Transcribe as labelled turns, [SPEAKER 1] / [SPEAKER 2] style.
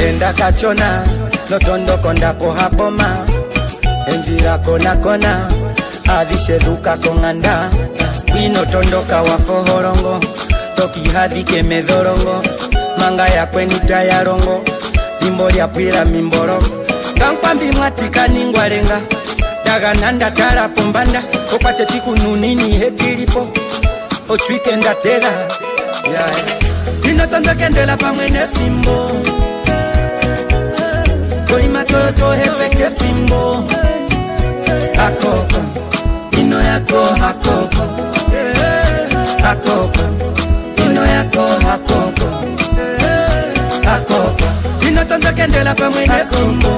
[SPEAKER 1] enda kachona notondo kondapo hapoma enjira kona kona adisheruka konganda wino tondoka wafohorongo toki hadike medhorongo manga ya kwenita ya rongo Simbo ya pwira mimboro Kamkwambi mwatika ningwarenga Daga nanda tara pombanda Okwache chiku nunini hetilipo Ochwike ndatega Inotondo kendela pamwene Simbo Koima toto hepeke Simbo Hakoko Ino yako hakoko Hakoko Ino yako hakoko Hakoko Inotondo kendela pamwene Simbo